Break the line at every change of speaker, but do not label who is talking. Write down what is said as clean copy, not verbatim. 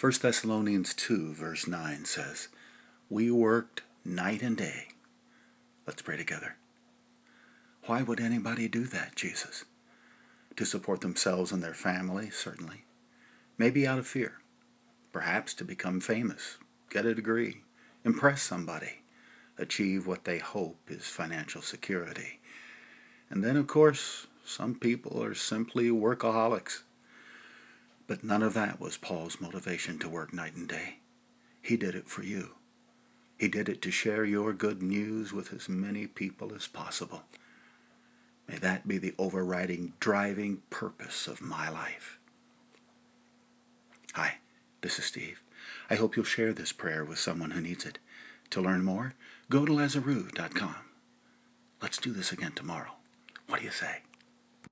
1 Thessalonians 2 verse 9 says, "We worked night and day." Let's pray together. Why would anybody do that, Jesus? To support themselves and their family, certainly. Maybe out of fear. Perhaps to become famous, get a degree, impress somebody, achieve what they hope is financial security. And then, of course, some people are simply workaholics. But none of that was Paul's motivation to work night and day. He did it for you. He did it to share your good news with as many people as possible. May that be the overriding, driving purpose of my life. Hi, this is Steve. I hope you'll share this prayer with someone who needs it. To learn more, go to Lazaroo.com. Let's do this again tomorrow. What do you say?